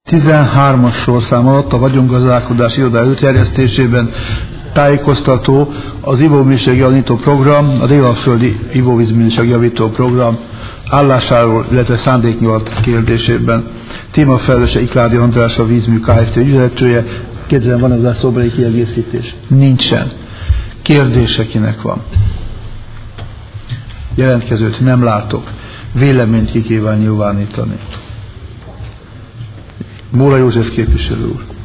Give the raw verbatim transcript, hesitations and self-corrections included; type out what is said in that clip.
tizenhármas sorszám alatt a vagyongazdálkodás iroda előterjesztésében tájékoztató az ivóminőség javító program, a délalföldi ivóvízminőség javító program állásáról, illetve szándéknyilat kérdésében. Témafelelőse Ikládi András, a Vízmű Kft. Ügyvezetője. Kérdezem, van ezzel szóbeli kiegészítés? Nincsen. Kérdése kinek van? Jelentkezőt nem látok. Véleményt ki kíván nyilvánítani. Móra József képviselő úr.